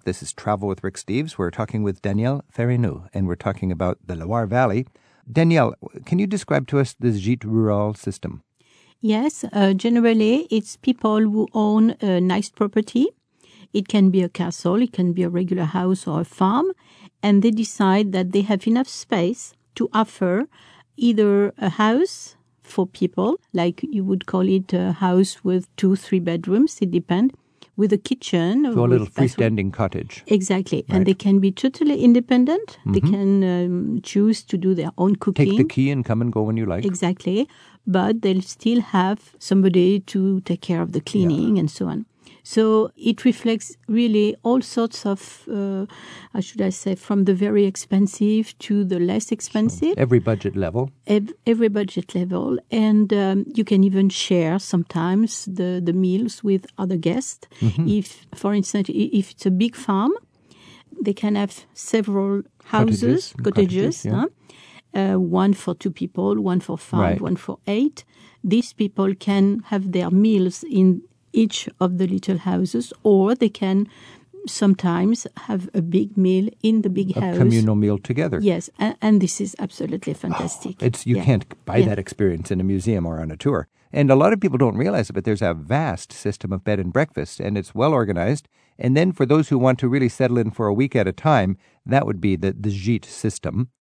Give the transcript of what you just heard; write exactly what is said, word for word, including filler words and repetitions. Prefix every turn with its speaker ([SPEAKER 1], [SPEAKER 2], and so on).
[SPEAKER 1] This is Travel with Rick Steves. We're talking with Danielle Ferrinou, and we're talking about the Loire Valley. Danielle, can you describe to us the Gîte Rural system?
[SPEAKER 2] Yes, uh, generally it's people who own a nice property. It can be a castle, it can be a regular house or a farm, and they decide that they have enough space to offer either a house for people, like you would call it a house with two, three bedrooms, it depends, with a kitchen.
[SPEAKER 1] So a little freestanding
[SPEAKER 2] bathroom.
[SPEAKER 1] Cottage.
[SPEAKER 2] Exactly.
[SPEAKER 1] Right.
[SPEAKER 2] And they can be totally independent.
[SPEAKER 1] Mm-hmm.
[SPEAKER 2] They can um, choose to do their own cooking.
[SPEAKER 1] Take the key and come and go when you like.
[SPEAKER 2] Exactly. But they'll still have somebody to take care of the cleaning yeah. and so on. So it reflects really all sorts of, uh, how should I say, from the very expensive to the less expensive.
[SPEAKER 1] So every budget level.
[SPEAKER 2] Ev- every budget level. And um, you can even share sometimes the, the meals with other guests. Mm-hmm. If, for instance, if it's a big farm, they can have several houses, cottages, cottages, cottages yeah. huh? uh, one for two people, one for five, right. one for eight. These people can have their meals in each of the little houses, or they can sometimes have a big meal in the big
[SPEAKER 1] a
[SPEAKER 2] house.
[SPEAKER 1] A communal meal together.
[SPEAKER 2] Yes, and, and this is absolutely fantastic.
[SPEAKER 1] Oh, it's You yeah. can't buy yeah. that experience in a museum or on a tour. And a lot of people don't realize it, but there's a vast system of bed and breakfast, and it's well organized. And then for those who want to really settle in for a week at a time, that would be the, the Gîte system.